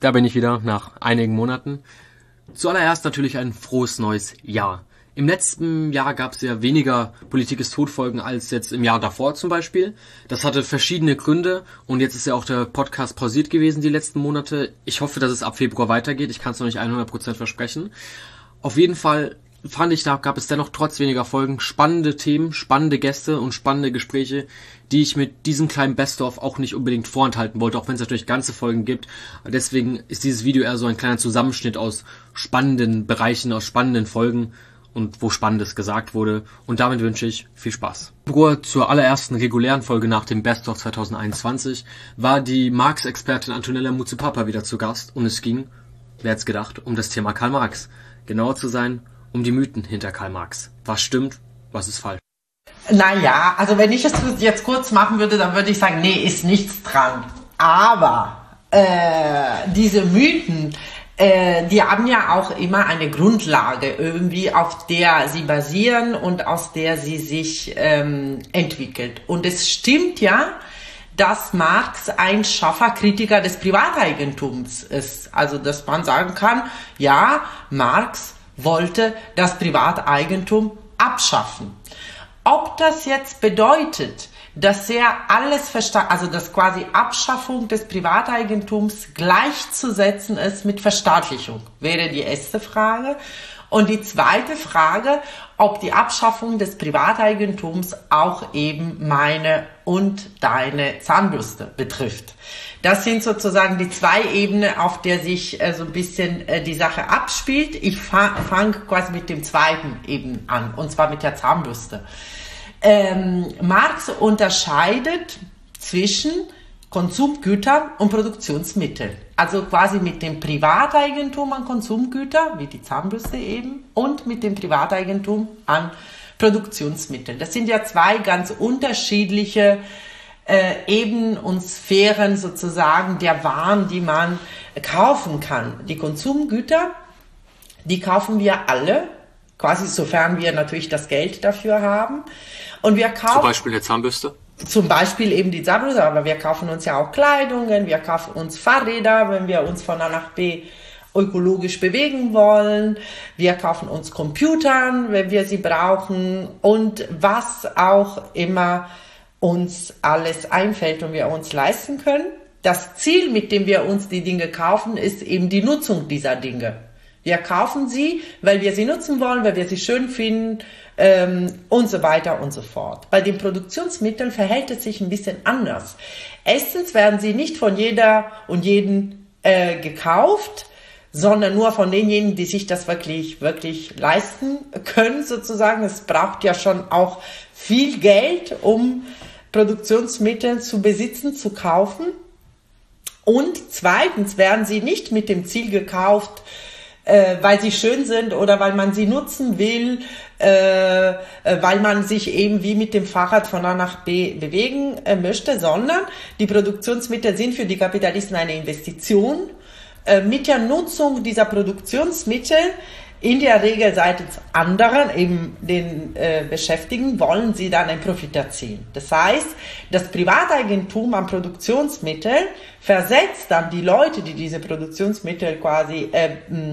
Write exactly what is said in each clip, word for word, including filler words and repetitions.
Da bin ich wieder nach einigen Monaten. Zuallererst natürlich ein frohes neues Jahr. Im letzten Jahr gab es ja weniger Politik ist tot Folgen als jetzt im Jahr davor zum Beispiel. Das hatte verschiedene Gründe und jetzt ist ja auch der Podcast pausiert gewesen die letzten Monate. Ich hoffe, dass es ab Februar weitergeht. Ich kann es noch nicht hundert Prozent versprechen. Auf jeden Fall fand ich, da gab es dennoch trotz weniger Folgen spannende Themen, spannende Gäste und spannende Gespräche, die ich mit diesem kleinen Best-of auch nicht unbedingt vorenthalten wollte, auch wenn es natürlich ganze Folgen gibt. Deswegen ist dieses Video eher so ein kleiner Zusammenschnitt aus spannenden Bereichen, aus spannenden Folgen und wo Spannendes gesagt wurde. Und damit wünsche ich viel Spaß. Zur allerersten regulären Folge nach dem Best-of zwanzig einundzwanzig war die Marx-Expertin Antonella Mutsupapa wieder zu Gast und es ging, wer hätte es gedacht, um das Thema Karl Marx. Genauer zu sein, um die Mythen hinter Karl Marx. Was stimmt, was ist falsch? Naja, also wenn ich es jetzt kurz machen würde, dann würde ich sagen, nee, ist nichts dran. Aber äh, diese Mythen, äh, die haben ja auch immer eine Grundlage irgendwie, auf der sie basieren und aus der sie sich ähm, entwickelt. Und es stimmt ja, dass Marx ein scharfer Kritiker des Privateigentums ist. Also dass man sagen kann, ja, Marx wollte das Privateigentum abschaffen. Ob das jetzt bedeutet, dass er alles verstanden, also dass quasi Abschaffung des Privateigentums gleichzusetzen ist mit Verstaatlichung, wäre die erste Frage. Und die zweite Frage, ob die Abschaffung des Privateigentums auch eben meine und deine Zahnbürste betrifft. Das sind sozusagen die zwei Ebenen, auf der sich äh, so ein bisschen äh, die Sache abspielt. Ich fange fang quasi mit dem zweiten eben an, und zwar mit der Zahnbürste. Ähm, Marx unterscheidet zwischen Konsumgütern und Produktionsmitteln. Also quasi mit dem Privateigentum an Konsumgüter, wie die Zahnbürste eben, und mit dem Privateigentum an Produktionsmitteln. Das sind ja zwei ganz unterschiedliche äh, Ebenen und Sphären sozusagen der Waren, die man kaufen kann. Die Konsumgüter, die kaufen wir alle, quasi sofern wir natürlich das Geld dafür haben. Und wir kaufen zum Beispiel eine Zahnbürste? Zum Beispiel eben die Zahnbürste, aber wir kaufen uns ja auch Kleidungen, wir kaufen uns Fahrräder, wenn wir uns von A nach B ökologisch bewegen wollen. Wir kaufen uns Computern, wenn wir sie brauchen, und was auch immer uns alles einfällt und wir uns leisten können. Das Ziel, mit dem wir uns die Dinge kaufen, ist eben die Nutzung dieser Dinge. Wir kaufen sie, weil wir sie nutzen wollen, weil wir sie schön finden ähm, und so weiter und so fort. Bei den Produktionsmitteln verhält es sich ein bisschen anders. Erstens werden sie nicht von jeder und jeden äh, gekauft, sondern nur von denjenigen, die sich das wirklich, wirklich leisten können sozusagen. Es braucht ja schon auch viel Geld, um Produktionsmittel zu besitzen, zu kaufen. Und zweitens werden sie nicht mit dem Ziel gekauft, äh, weil sie schön sind oder weil man sie nutzen will, äh, weil man sich eben wie mit dem Fahrrad von A nach B bewegen äh, möchte, sondern die Produktionsmittel sind für die Kapitalisten eine Investition. Äh, mit der Nutzung dieser Produktionsmittel, in der Regel seitens anderen, eben den äh, Beschäftigten, wollen sie dann einen Profit erzielen. Das heißt, das Privateigentum an Produktionsmitteln versetzt dann die Leute, die diese Produktionsmittel quasi äh,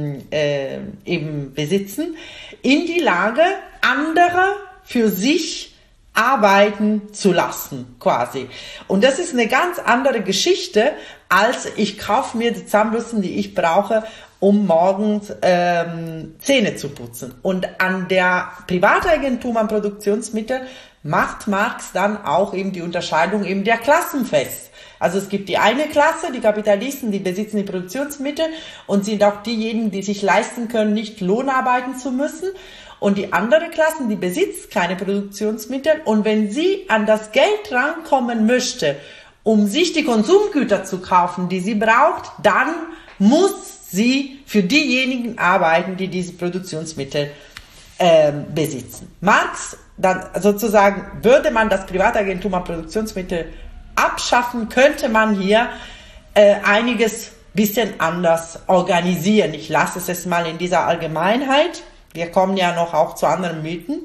äh, eben besitzen, in die Lage, andere für sich arbeiten zu lassen, quasi. Und das ist eine ganz andere Geschichte, als ich kaufe mir die Zahnbürsten, die ich brauche, um morgens ähm, Zähne zu putzen. Und an der Privateigentum an Produktionsmitteln macht Marx dann auch eben die Unterscheidung eben der Klassen fest. Also es gibt die eine Klasse, die Kapitalisten, die besitzen die Produktionsmittel und sind auch diejenigen, die sich leisten können, nicht lohnarbeiten zu müssen. Und die andere Klasse, die besitzt keine Produktionsmittel. Und wenn sie an das Geld rankommen möchte, um sich die Konsumgüter zu kaufen, die sie braucht, dann muss sie für diejenigen arbeiten, die diese Produktionsmittel äh, besitzen. Marx, dann sozusagen, würde man das Privateigentum an Produktionsmittel abschaffen, könnte man hier äh, einiges bisschen anders organisieren. Ich lasse es jetzt mal in dieser Allgemeinheit. Wir kommen ja noch auch zu anderen Mythen.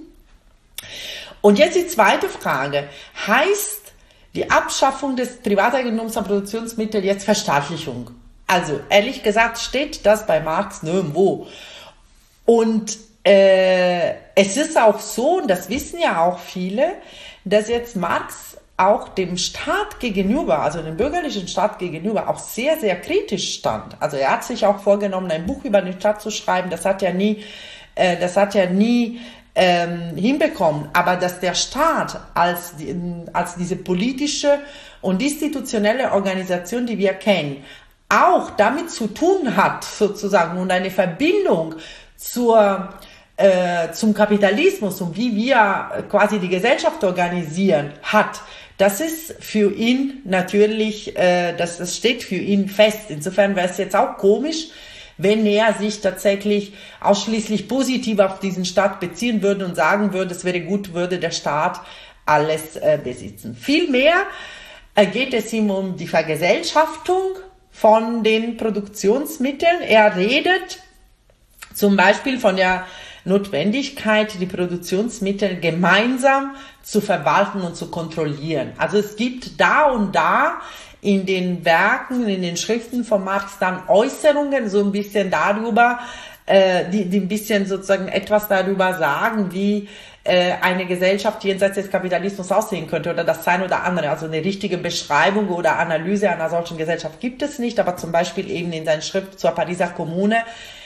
Und jetzt die zweite Frage. Heißt die Abschaffung des Privateigentums an Produktionsmitteln jetzt Verstaatlichung? Also ehrlich gesagt steht das bei Marx nirgendwo. Und äh, es ist auch so, und das wissen ja auch viele, dass jetzt Marx auch dem Staat gegenüber, also dem bürgerlichen Staat gegenüber, auch sehr, sehr kritisch stand. Also er hat sich auch vorgenommen, ein Buch über den Staat zu schreiben. Das hat er nie, äh, das hat er nie ähm, hinbekommen. Aber dass der Staat als, die, als diese politische und institutionelle Organisation, die wir kennen, auch damit zu tun hat, sozusagen, und eine Verbindung zur, äh, zum Kapitalismus und wie wir quasi die Gesellschaft organisieren, hat, das ist für ihn natürlich, äh, das, das steht für ihn fest. Insofern wäre es jetzt auch komisch, wenn er sich tatsächlich ausschließlich positiv auf diesen Staat beziehen würde und sagen würde, es wäre gut, würde der Staat alles äh, besitzen. Vielmehr äh, geht es ihm um die Vergesellschaftung von den Produktionsmitteln. Er redet zum Beispiel von der Notwendigkeit, die Produktionsmittel gemeinsam zu verwalten und zu kontrollieren. Also es gibt da und da in den Werken, in den Schriften von Marx dann Äußerungen so ein bisschen darüber, äh, die, die ein bisschen sozusagen etwas darüber sagen, wie äh, eine Gesellschaft jenseits des Kapitalismus aussehen könnte oder das ein oder andere. Also eine richtige Beschreibung oder Analyse einer solchen Gesellschaft gibt es nicht, aber zum Beispiel eben in seiner Schrift zur Pariser Kommune,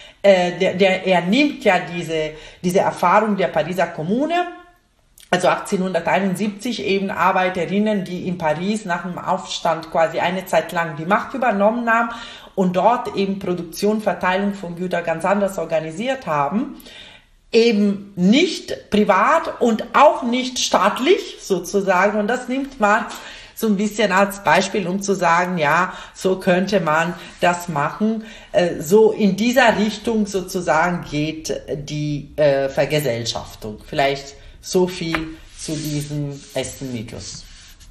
äh, der, der, er nimmt ja diese, diese Erfahrung der Pariser Kommune, also achtzehnhunderteinundsiebzig eben Arbeiterinnen, die in Paris nach dem Aufstand quasi eine Zeit lang die Macht übernommen haben und dort eben Produktion, Verteilung von Gütern ganz anders organisiert haben. Eben nicht privat und auch nicht staatlich sozusagen. Und das nimmt Marx so ein bisschen als Beispiel, um zu sagen, ja, so könnte man das machen. Äh, so in dieser Richtung sozusagen geht die äh, Vergesellschaftung. Vielleicht so viel zu diesem ersten Mythos.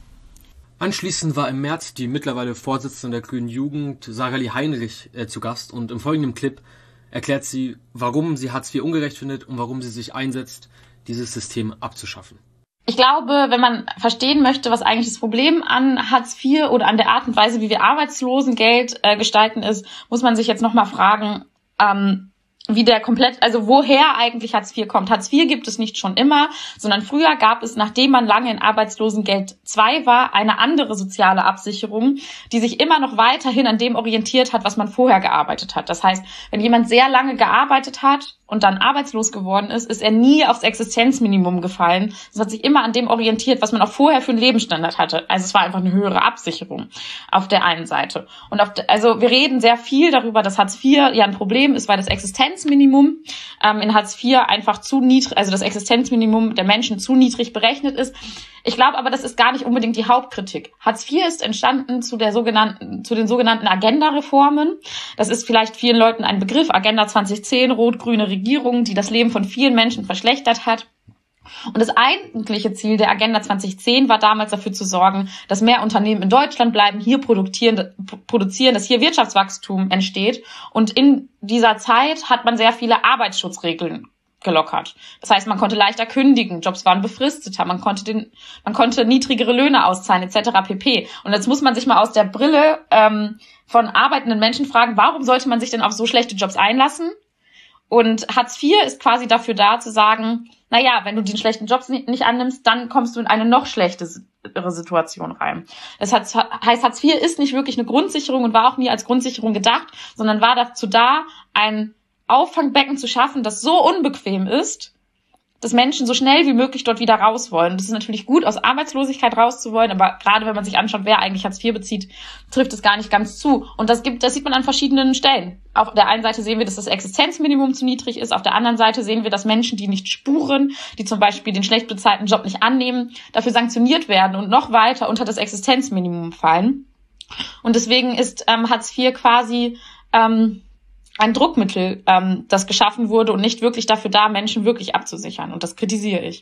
Anschließend war im März die mittlerweile Vorsitzende der Grünen Jugend, Sarah-Lie Heinrich, äh, zu Gast, und im folgenden Clip erklärt sie, warum sie Hartz vier ungerecht findet und warum sie sich einsetzt, dieses System abzuschaffen. Ich glaube, wenn man verstehen möchte, was eigentlich das Problem an Hartz vier oder an der Art und Weise, wie wir Arbeitslosengeld äh, gestalten ist, muss man sich jetzt nochmal fragen, ähm, wie der komplett, also woher eigentlich Hartz vier kommt. Hartz vier gibt es nicht schon immer, sondern früher gab es, nachdem man lange in Arbeitslosengeld zwei war, eine andere soziale Absicherung, die sich immer noch weiterhin an dem orientiert hat, was man vorher gearbeitet hat. Das heißt, wenn jemand sehr lange gearbeitet hat und dann arbeitslos geworden ist, ist er nie aufs Existenzminimum gefallen. Es hat sich immer an dem orientiert, was man auch vorher für einen Lebensstandard hatte. Also es war einfach eine höhere Absicherung auf der einen Seite. Und auf de, also wir reden sehr viel darüber, dass Hartz vier ja ein Problem ist, weil das Existenzminimum ähm, in Hartz vier einfach zu niedrig, also das Existenzminimum der Menschen zu niedrig berechnet ist. Ich glaube aber, das ist gar nicht unbedingt die Hauptkritik. Hartz vier ist entstanden zu der sogenannten, zu den sogenannten Agenda-Reformen. Das ist vielleicht vielen Leuten ein Begriff. Agenda zwanzig zehn, rot-grüne Regierung, die das Leben von vielen Menschen verschlechtert hat. Und das eigentliche Ziel der Agenda zwanzig zehn war damals dafür zu sorgen, dass mehr Unternehmen in Deutschland bleiben, hier produzieren, produzieren, dass hier Wirtschaftswachstum entsteht. Und in dieser Zeit hat man sehr viele Arbeitsschutzregeln gelockert. Das heißt, man konnte leichter kündigen, Jobs waren befristeter, man konnte den, man konnte niedrigere Löhne auszahlen, et cetera pp. Und jetzt muss man sich mal aus der Brille ähm, von arbeitenden Menschen fragen, warum sollte man sich denn auf so schlechte Jobs einlassen? Und Hartz vier ist quasi dafür da, zu sagen, naja, wenn du den schlechten Job nicht annimmst, dann kommst du in eine noch schlechtere Situation rein. Das heißt, Hartz vier ist nicht wirklich eine Grundsicherung und war auch nie als Grundsicherung gedacht, sondern war dazu da, ein Auffangbecken zu schaffen, das so unbequem ist, dass Menschen so schnell wie möglich dort wieder raus wollen. Das ist natürlich gut, aus Arbeitslosigkeit rauszuwollen, aber gerade wenn man sich anschaut, wer eigentlich Hartz vier bezieht, trifft es gar nicht ganz zu. Und das gibt, das sieht man an verschiedenen Stellen. Auf der einen Seite sehen wir, dass das Existenzminimum zu niedrig ist. Auf der anderen Seite sehen wir, dass Menschen, die nicht spuren, die zum Beispiel den schlecht bezahlten Job nicht annehmen, dafür sanktioniert werden und noch weiter unter das Existenzminimum fallen. Und deswegen ist ähm, Hartz vier quasi ähm, ein Druckmittel, ähm, das geschaffen wurde und nicht wirklich dafür da, Menschen wirklich abzusichern. Und das kritisiere ich.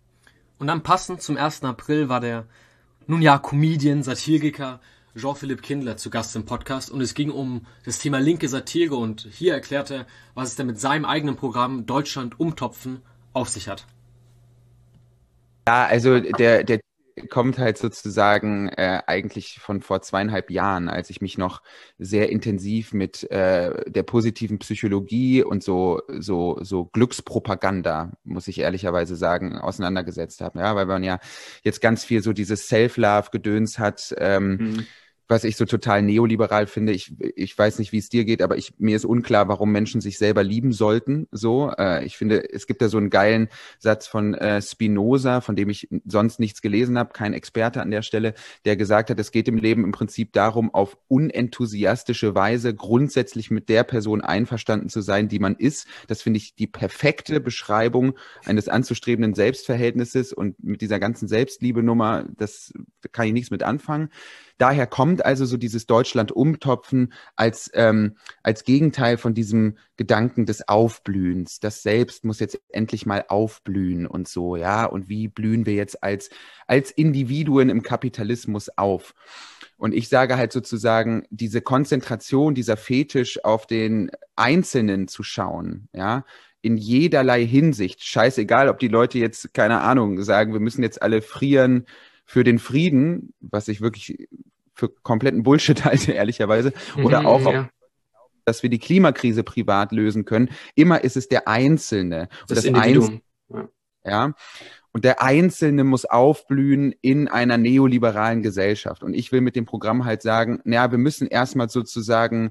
Und dann passend zum ersten April war der, nun ja, Comedian, Satiriker Jean-Philippe Kindler zu Gast im Podcast. Und es ging um das Thema linke Satire. Und hier erklärt er, was es denn mit seinem eigenen Programm Deutschland umtopfen auf sich hat. Ja, also der, der kommt halt sozusagen äh, eigentlich von vor zweieinhalb Jahren, als ich mich noch sehr intensiv mit äh, der positiven Psychologie und so, so, so Glückspropaganda, muss ich ehrlicherweise sagen, auseinandergesetzt habe. Ja, weil man ja jetzt ganz viel so dieses Self-Love-Gedöns hat, ähm, mhm. was ich so total neoliberal finde. Ich, ich weiß nicht, wie es dir geht, aber ich, mir ist unklar, warum Menschen sich selber lieben sollten. So, äh, ich finde, es gibt da so einen geilen Satz von äh, Spinoza, von dem ich sonst nichts gelesen habe, kein Experte an der Stelle, der gesagt hat, es geht im Leben im Prinzip darum, auf unenthusiastische Weise grundsätzlich mit der Person einverstanden zu sein, die man ist. Das finde ich die perfekte Beschreibung eines anzustrebenden Selbstverhältnisses, und mit dieser ganzen Selbstliebe-Nummer, das da kann ich nichts mit anfangen. Daher kommt also so dieses Deutschland-Umtopfen als, ähm, als Gegenteil von diesem Gedanken des Aufblühens. Das Selbst muss jetzt endlich mal aufblühen und so, ja. Und wie blühen wir jetzt als, als Individuen im Kapitalismus auf? Und ich sage halt sozusagen, diese Konzentration, dieser Fetisch auf den Einzelnen zu schauen, ja, in jederlei Hinsicht, scheißegal, ob die Leute jetzt, keine Ahnung, sagen, wir müssen jetzt alle frieren für den Frieden, was ich wirklich für kompletten Bullshit halte, ehrlicherweise, oder auch, ja. dass wir die Klimakrise privat lösen können. Immer ist es der Einzelne. Das, das Individuum. Einzelne, ja. Und der Einzelne muss aufblühen in einer neoliberalen Gesellschaft. Und ich will mit dem Programm halt sagen, naja, wir müssen erstmal sozusagen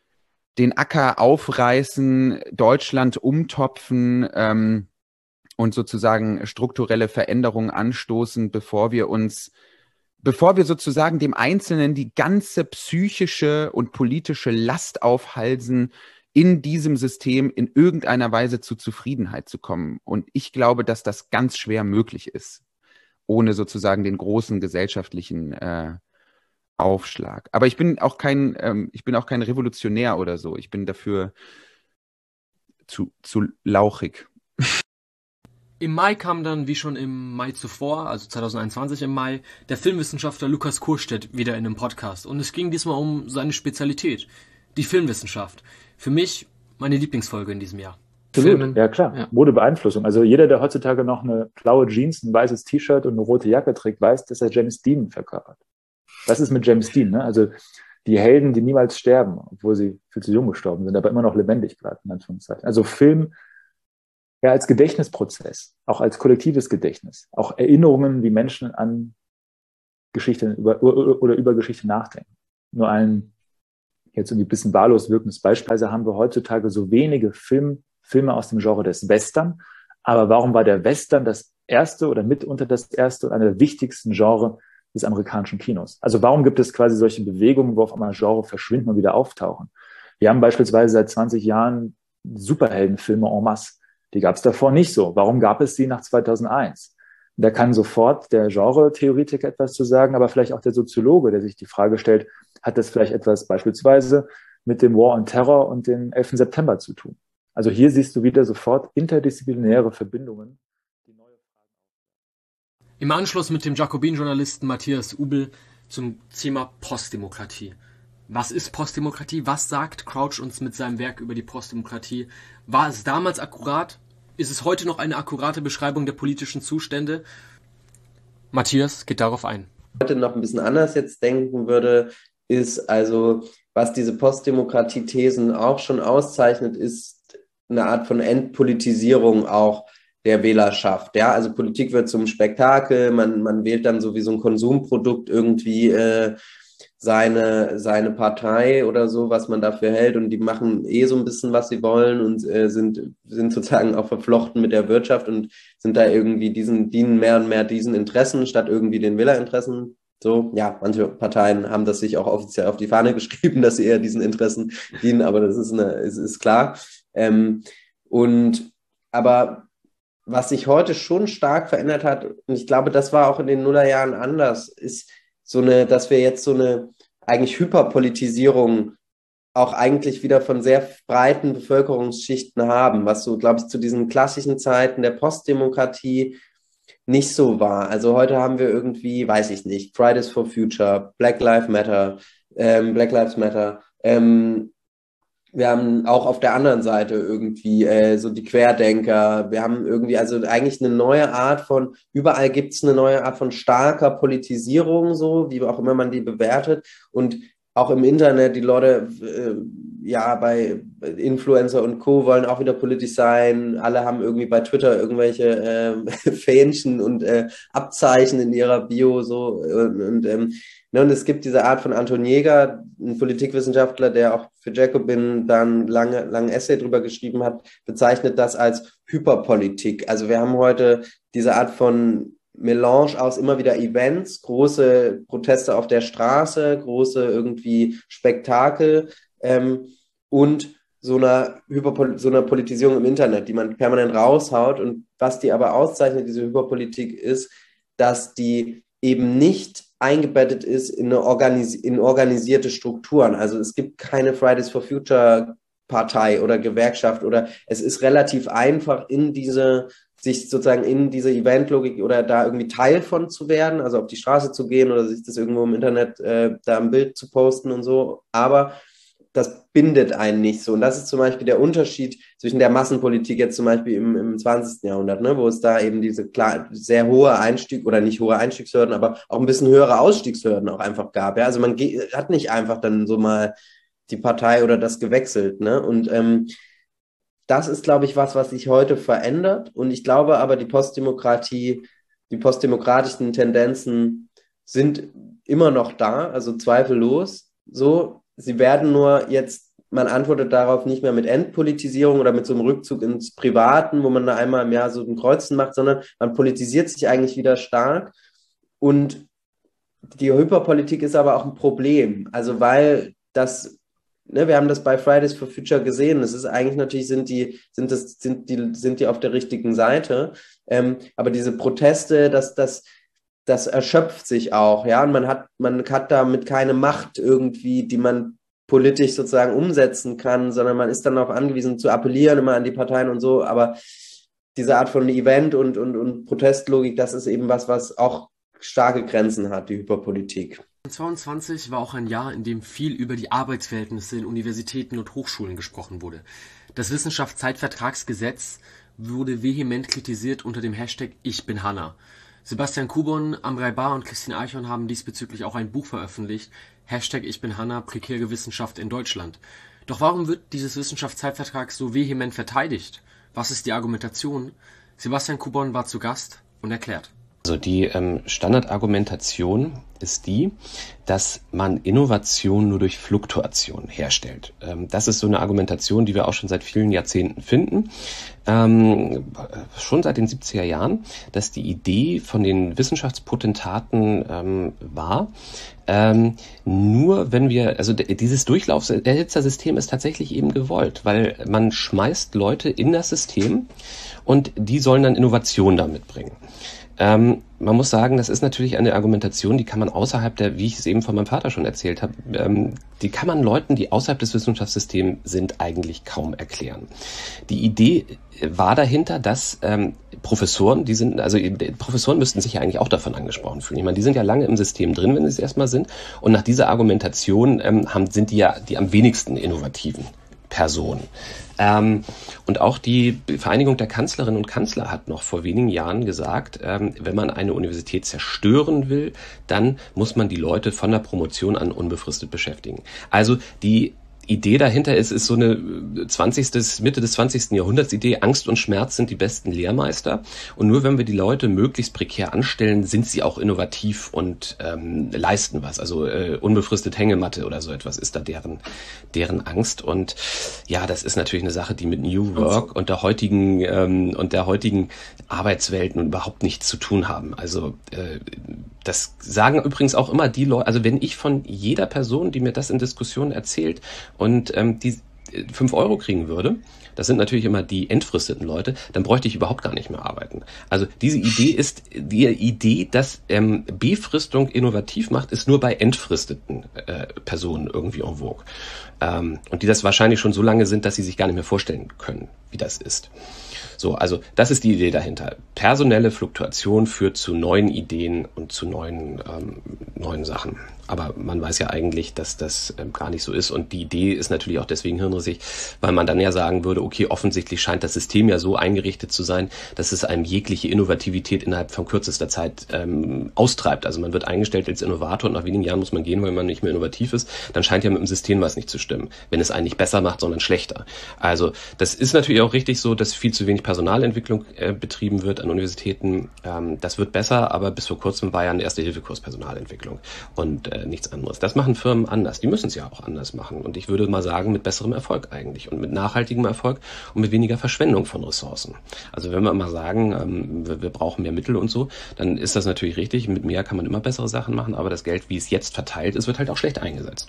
den Acker aufreißen, Deutschland umtopfen, ähm, und sozusagen strukturelle Veränderungen anstoßen, bevor wir uns, bevor wir sozusagen dem Einzelnen die ganze psychische und politische Last aufhalsen, in diesem System in irgendeiner Weise zu Zufriedenheit zu kommen. Und ich glaube, dass das ganz schwer möglich ist, ohne sozusagen den großen gesellschaftlichen äh, Aufschlag. Aber ich bin auch kein, ähm, ich bin auch kein Revolutionär oder so. Ich bin dafür zu, zu lauchig. Im Mai kam dann, wie schon im Mai zuvor, also zwanzig einundzwanzig im Mai, der Filmwissenschaftler Lukas Kurstedt wieder in einem Podcast. Und es ging diesmal um seine Spezialität, die Filmwissenschaft. Für mich meine Lieblingsfolge in diesem Jahr. Absolut, Filmen. Ja klar, ja. Modebeeinflussung. Also jeder, der heutzutage noch eine blaue Jeans, ein weißes T-Shirt und eine rote Jacke trägt, weiß, dass er James Dean verkörpert. Was ist mit James Dean? Ne? Also die Helden, die niemals sterben, obwohl sie viel zu jung gestorben sind, aber immer noch lebendig bleiben, in Anführungszeichen. Also Film ja als Gedächtnisprozess, auch als kollektives Gedächtnis, auch Erinnerungen, wie Menschen an Geschichte über, oder über Geschichte nachdenken. Nur ein jetzt irgendwie ein bisschen wahllos wirkendes Beispiel. Also haben wir heutzutage so wenige Film, Filme aus dem Genre des Western, aber warum war der Western das erste oder mitunter das erste und einer der wichtigsten Genre des amerikanischen Kinos? Also warum gibt es quasi solche Bewegungen, wo auf einmal Genre verschwinden und wieder auftauchen? Wir haben beispielsweise seit zwanzig Jahren Superheldenfilme en masse. Die gab es davor nicht so. Warum gab es sie nach zweitausendeins? Da kann sofort der Genre-Theoretiker etwas zu sagen, aber vielleicht auch der Soziologe, der sich die Frage stellt, hat das vielleicht etwas beispielsweise mit dem War on Terror und dem elften September zu tun? Also hier siehst du wieder sofort interdisziplinäre Verbindungen. Im Anschluss mit dem Jacobin-Journalisten Matthias Ubel zum Thema Postdemokratie. Was ist Postdemokratie? Was sagt Crouch uns mit seinem Werk über die Postdemokratie? War es damals akkurat? Ist es heute noch eine akkurate Beschreibung der politischen Zustände? Matthias geht darauf ein. Heute noch ein bisschen anders jetzt denken würde, ist also, was diese Postdemokratie-Thesen auch schon auszeichnet, ist eine Art von Entpolitisierung auch der Wählerschaft. Ja, also Politik wird zum Spektakel, man, man wählt dann so wie so ein Konsumprodukt irgendwie äh, seine, seine Partei oder so, was man dafür hält, und die machen eh so ein bisschen, was sie wollen, und äh, sind, sind sozusagen auch verflochten mit der Wirtschaft und sind da irgendwie diesen, dienen mehr und mehr diesen Interessen statt irgendwie den Wählerinteressen. So, ja, manche Parteien haben das sich auch offiziell auf die Fahne geschrieben, dass sie eher diesen Interessen dienen, aber das ist, eine, ist, ist klar. Ähm, und, aber was sich heute schon stark verändert hat, und ich glaube, das war auch in den Nullerjahren anders, ist so eine, dass wir jetzt so eine eigentlich Hyperpolitisierung auch eigentlich wieder von sehr breiten Bevölkerungsschichten haben, was so, glaube ich, zu diesen klassischen Zeiten der Postdemokratie nicht so war. Also heute haben wir irgendwie, weiß ich nicht, Fridays for Future, Black Lives Matter, ähm, Black Lives Matter, ähm, wir haben auch auf der anderen Seite irgendwie äh, so die Querdenker. Wir haben irgendwie also eigentlich eine neue Art von, überall gibt es eine neue Art von starker Politisierung, so wie auch immer man die bewertet. Und auch im Internet, die Leute, äh, ja, bei Influencer und Co. wollen auch wieder politisch sein. Alle haben irgendwie bei Twitter irgendwelche äh, Fähnchen und äh, Abzeichen in ihrer Bio, so. Und, und, ähm, ne, und es gibt diese Art von Anton Jäger, ein Politikwissenschaftler, der auch für Jacobin dann lange, lange Essay drüber geschrieben hat, bezeichnet das als Hyperpolitik. Also wir haben heute diese Art von Melange aus immer wieder Events, große Proteste auf der Straße, große irgendwie Spektakel ähm, und so einer, Hyperpol- so einer Politisierung im Internet, die man permanent raushaut. Und was die aber auszeichnet, diese Hyperpolitik, ist, dass die eben nicht eingebettet ist in, eine organis- in organisierte Strukturen. Also es gibt keine Fridays for Future Partei oder Gewerkschaft oder es ist relativ einfach in diese sich sozusagen in diese Eventlogik oder da irgendwie Teil von zu werden, also auf die Straße zu gehen oder sich das irgendwo im Internet äh, da ein Bild zu posten und so, aber das bindet einen nicht so. Und das ist zum Beispiel der Unterschied zwischen der Massenpolitik jetzt zum Beispiel im, im zwanzigsten Jahrhundert, ne, wo es da eben diese klar sehr hohe Einstieg oder nicht hohe Einstiegshürden, aber auch ein bisschen höhere Ausstiegshürden auch einfach gab. Ja? Also man ge- hat nicht einfach dann so mal die Partei oder das gewechselt, ne? Und ähm, das ist, glaube ich, was, was sich heute verändert. Und ich glaube aber, die Postdemokratie, die postdemokratischen Tendenzen sind immer noch da, also zweifellos. So, sie werden nur jetzt, man antwortet darauf nicht mehr mit Entpolitisierung oder mit so einem Rückzug ins Privaten, wo man da einmal im Jahr so ein Kreuzen macht, sondern man politisiert sich eigentlich wieder stark. Und die Hyperpolitik ist aber auch ein Problem. Also, weil das Ne, wir haben das bei Fridays for Future gesehen. Es ist eigentlich natürlich sind die sind das sind die sind die auf der richtigen Seite, ähm, aber diese Proteste, das das das erschöpft sich auch, ja. Und man hat man hat damit keine Macht irgendwie, die man politisch sozusagen umsetzen kann, sondern man ist dann auch angewiesen zu appellieren immer an die Parteien und so. Aber diese Art von Event und und und Protestlogik, das ist eben was, was auch starke Grenzen hat, die Hyperpolitik. zweitausendzweiundzwanzig war auch ein Jahr, in dem viel über die Arbeitsverhältnisse in Universitäten und Hochschulen gesprochen wurde. Das Wissenschaftszeitvertragsgesetz wurde vehement kritisiert unter dem Hashtag Ich bin Hanna. Sebastian Kubon, Amrei Bar und Christine Eichhorn haben diesbezüglich auch ein Buch veröffentlicht, Hashtag Ich bin Hanna, prekäre Wissenschaft in Deutschland. Doch warum wird dieses Wissenschaftszeitvertrag so vehement verteidigt? Was ist die Argumentation? Sebastian Kubon war zu Gast und erklärt. Also die ähm, Standardargumentation ist die, dass man Innovation nur durch Fluktuation herstellt. Ähm, das ist so eine Argumentation, die wir auch schon seit vielen Jahrzehnten finden, ähm, schon seit den siebziger Jahren, dass die Idee von den Wissenschaftspotentaten ähm, war, ähm, nur wenn wir, also d- dieses Durchlaufserhitzersystem ist tatsächlich eben gewollt, weil man schmeißt Leute in das System und die sollen dann Innovation damit bringen. Ähm, man muss sagen, das ist natürlich eine Argumentation, die kann man außerhalb der, wie ich es eben von meinem Vater schon erzählt habe, ähm, die kann man Leuten, die außerhalb des Wissenschaftssystems sind, eigentlich kaum erklären. Die Idee war dahinter, dass ähm, Professoren, die sind, also Professoren müssten sich ja eigentlich auch davon angesprochen fühlen. Ich meine, die sind ja lange im System drin, wenn sie es erstmal sind. Und nach dieser Argumentation ähm, haben, sind die ja die am wenigsten innovativen Personen. Ähm, und auch die Vereinigung der Kanzlerinnen und Kanzler hat noch vor wenigen Jahren gesagt, ähm, wenn man eine Universität zerstören will, dann muss man die Leute von der Promotion an unbefristet beschäftigen. Also die Idee dahinter ist, ist so eine zwanzigste Mitte des zwanzigsten Jahrhunderts Idee, Angst und Schmerz sind die besten Lehrmeister. Und nur wenn wir die Leute möglichst prekär anstellen, sind sie auch innovativ und ähm, leisten was. Also äh, unbefristet Hängematte oder so etwas ist da deren, deren Angst. Und ja, das ist natürlich eine Sache, die mit New Work und der heutigen ähm, und der heutigen Arbeitswelt nun überhaupt nichts zu tun haben. Also äh, das sagen übrigens auch immer die Leute, also wenn ich von jeder Person, die mir das in Diskussionen erzählt und ähm, die fünf Euro kriegen würde, das sind natürlich immer die entfristeten Leute, dann bräuchte ich überhaupt gar nicht mehr arbeiten. Also diese Idee ist, die Idee, dass ähm, Befristung innovativ macht, ist nur bei entfristeten äh, Personen irgendwie en vogue. Ähm, und die das wahrscheinlich schon so lange sind, dass sie sich gar nicht mehr vorstellen können, wie das ist. So, also das ist die Idee dahinter. Personelle Fluktuation führt zu neuen Ideen und zu neuen ähm, neuen Sachen. Aber man weiß ja eigentlich, dass das ähm, gar nicht so ist. Und die Idee ist natürlich auch deswegen hirnrissig, sich, weil man dann ja sagen würde, okay, offensichtlich scheint das System ja so eingerichtet zu sein, dass es einem jegliche Innovativität innerhalb von kürzester Zeit ähm, austreibt. Also man wird eingestellt als Innovator und nach wenigen Jahren muss man gehen, weil man nicht mehr innovativ ist. Dann scheint ja mit dem System was nicht zu stimmen, wenn es einen nicht besser macht, sondern schlechter. Also das ist natürlich auch richtig so, dass viel zu wenig Personalentwicklung äh, betrieben wird an Universitäten. Ähm, das wird besser, aber bis vor kurzem war ja ein Erste-Hilfe-Kurs Personalentwicklung und äh, nichts anderes. Das machen Firmen anders. Die müssen es ja auch anders machen. Und ich würde mal sagen, mit besserem Erfolg eigentlich und mit nachhaltigem Erfolg und mit weniger Verschwendung von Ressourcen. Also wenn wir mal sagen, ähm, wir, wir brauchen mehr Mittel und so, dann ist das natürlich richtig. Mit mehr kann man immer bessere Sachen machen, aber das Geld, wie es jetzt verteilt ist, wird halt auch schlecht eingesetzt.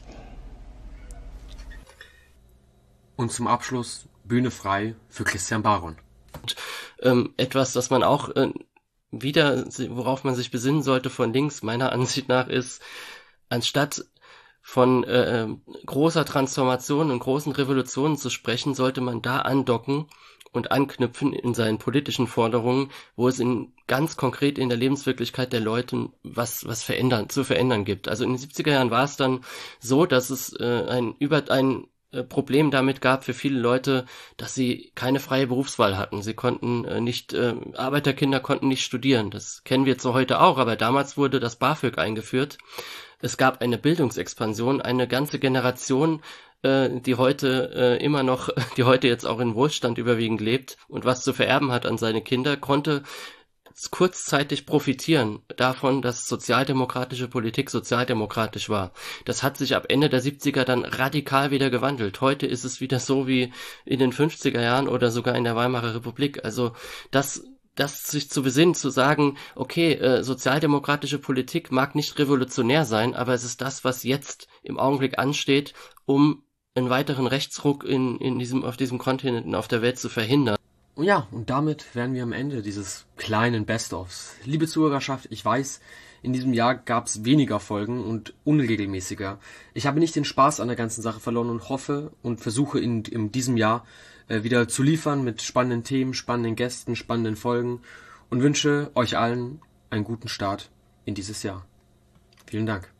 Und zum Abschluss Bühne frei für Christian Baron. Und, ähm, etwas, das man auch äh, wieder, worauf man sich besinnen sollte von links, meiner Ansicht nach, ist, anstatt von äh, großer Transformation und großen Revolutionen zu sprechen, sollte man da andocken und anknüpfen in seinen politischen Forderungen, wo es in ganz konkret in der Lebenswirklichkeit der Leute was was verändern zu verändern gibt. Also in den siebziger Jahren war es dann so, dass es äh, ein über ein Problem damit gab für viele Leute, dass sie keine freie Berufswahl hatten. Sie konnten äh, nicht, äh, Arbeiterkinder konnten nicht studieren. Das kennen wir jetzt so heute auch, aber damals wurde das BAföG eingeführt. Es gab eine Bildungsexpansion, eine ganze Generation, äh, die heute äh, immer noch, die heute jetzt auch in Wohlstand überwiegend lebt und was zu vererben hat an seine Kinder, konnte kurzzeitig profitieren davon, dass sozialdemokratische Politik sozialdemokratisch war. Das hat sich ab Ende der siebziger dann radikal wieder gewandelt. Heute ist es wieder so wie in den fünfziger Jahren oder sogar in der Weimarer Republik. Also das das sich zu besinnen, zu sagen, okay, äh, sozialdemokratische Politik mag nicht revolutionär sein, aber es ist das, was jetzt im Augenblick ansteht, um einen weiteren Rechtsruck in in diesem auf diesem Kontinent und auf der Welt zu verhindern. Ja, und damit wären wir am Ende dieses kleinen Best-ofs. Liebe Zuhörerschaft, ich weiß, in diesem Jahr gab es weniger Folgen und unregelmäßiger. Ich habe nicht den Spaß an der ganzen Sache verloren und hoffe und versuche in, in diesem Jahr äh, wieder zu liefern mit spannenden Themen, spannenden Gästen, spannenden Folgen und wünsche euch allen einen guten Start in dieses Jahr. Vielen Dank.